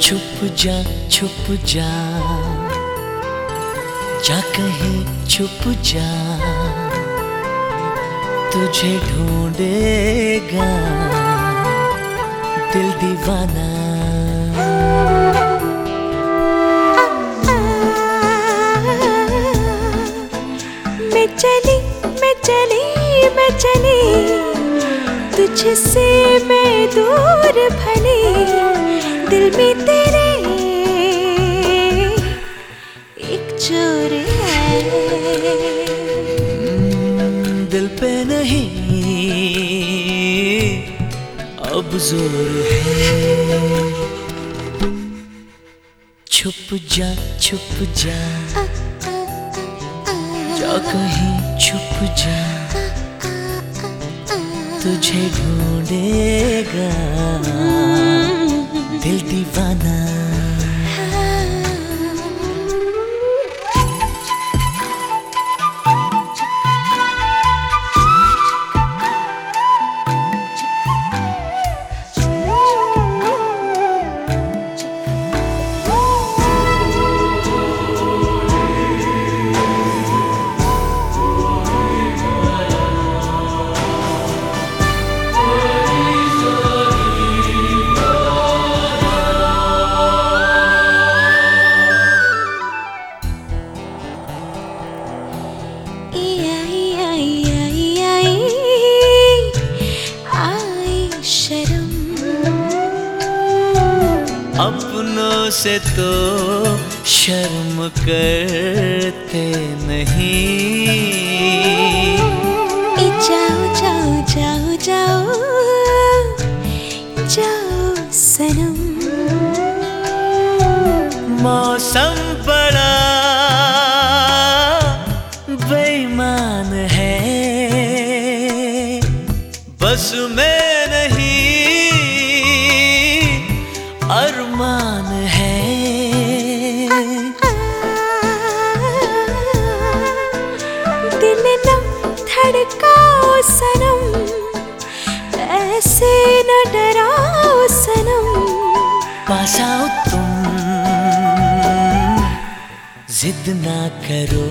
छुप जा, जा कहीं छुप जा, तुझे ढूंढेगा दिल दीवाना। मैं चली तुझसे मैं दूर भली, दिल में तेरे एक चोर है। दिल पे नहीं अब जोर है। छुप जा जा कहीं छुप जा, तुझे ढूंढेगा दिल दीवाना। अपनों से तो शर्म करते नहीं। जाओ सनम। मौसम बड़ा बेईमान है, बस में नहीं अरमान है। दिल न धड़काओ सनम, ऐसे न डराओ सनम। पास आओ तुम, जिद ना करो,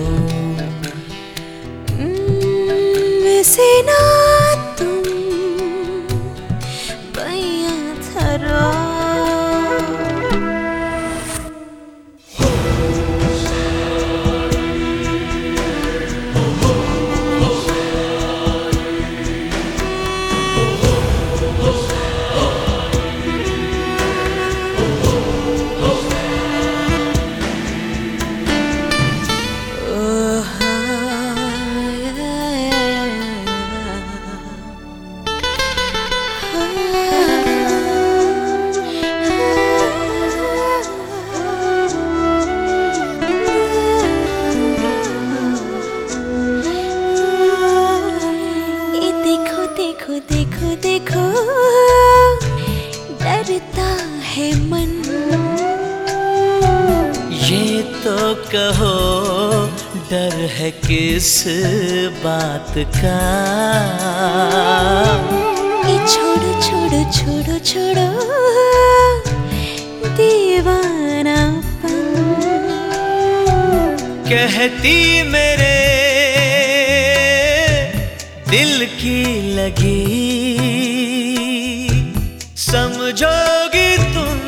ऐसे ना तुम बैया धरो। देखो डरता है मन। ये तो कहो डर है किस बात का। ये छोड़ो दीवानापन। कहती मेरे दिल की लगी, समझोगी तुम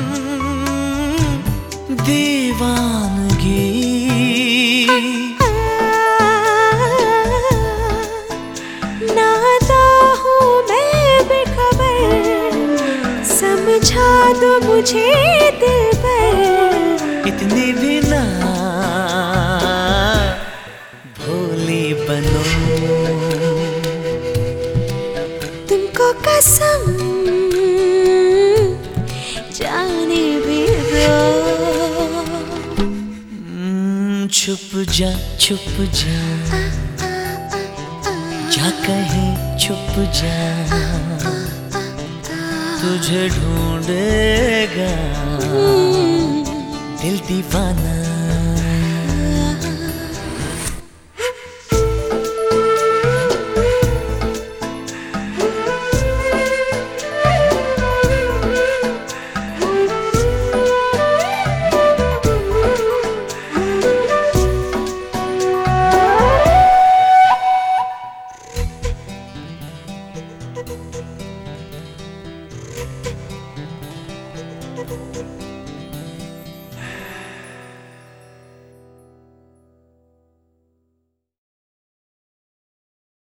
दीवानगी। नादा हूँ मैं बेखबर, समझा दो मुझे दिलबर। इतनी भी ना भोली बनो, तुमको कसम जाने भी दो। छुप जा जा कहीं छुप जा, तुझे ढूंढेगा दिल दीवाना।